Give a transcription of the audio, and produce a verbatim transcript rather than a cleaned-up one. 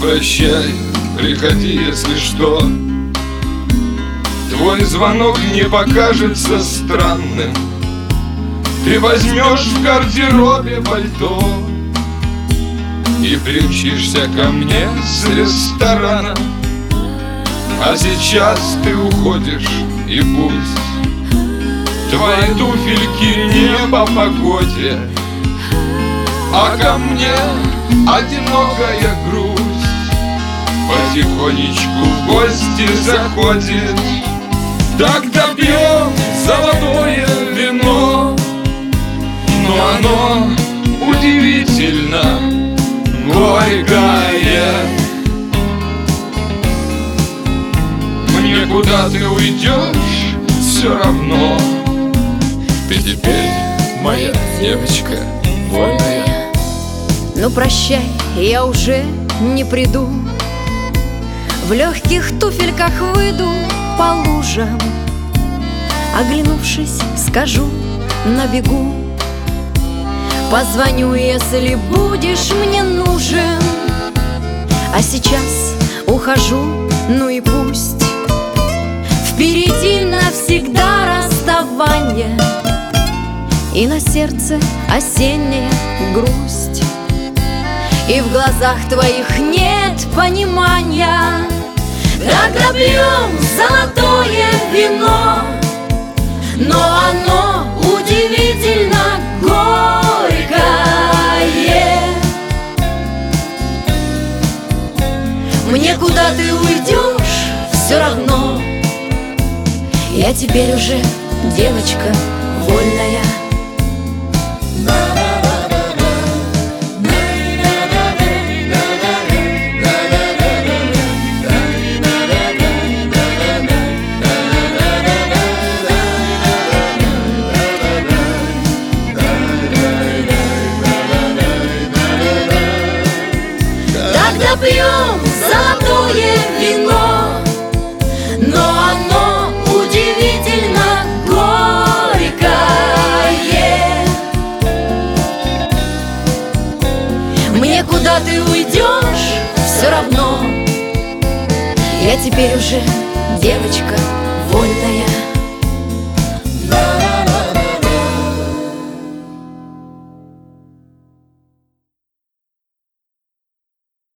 прощай, приходи, если что. Твой звонок не покажется странным. Ты возьмешь в гардеробе пальто и примчишься ко мне с ресторана. А сейчас ты уходишь, и пусть твои туфельки не по погоде, а ко мне одинокая грусть потихонечку в гости заходит. Тогда пьем золотое вино, но оно удивительно горькое. Мне куда ты уйдешь, все равно. Ты теперь моя девочка вольная. Ну прощай, я уже не приду. В легких туфельках выйду по лужам. Оглянувшись, скажу на бегу: позвоню, если будешь мне нужен. А сейчас ухожу, ну и пусть. Впереди навсегда расставание, и на сердце осенняя грусть. И в глазах твоих нет понимания. Тогда пьем золотое вино, но оно удивительно горькое. Мне куда ты уйдешь, все равно. Я теперь уже девочка вольная. Тогда пьем золотое вино, но оно удивительно горькое. Мне куда ты уйдешь, все равно. Я теперь уже девочка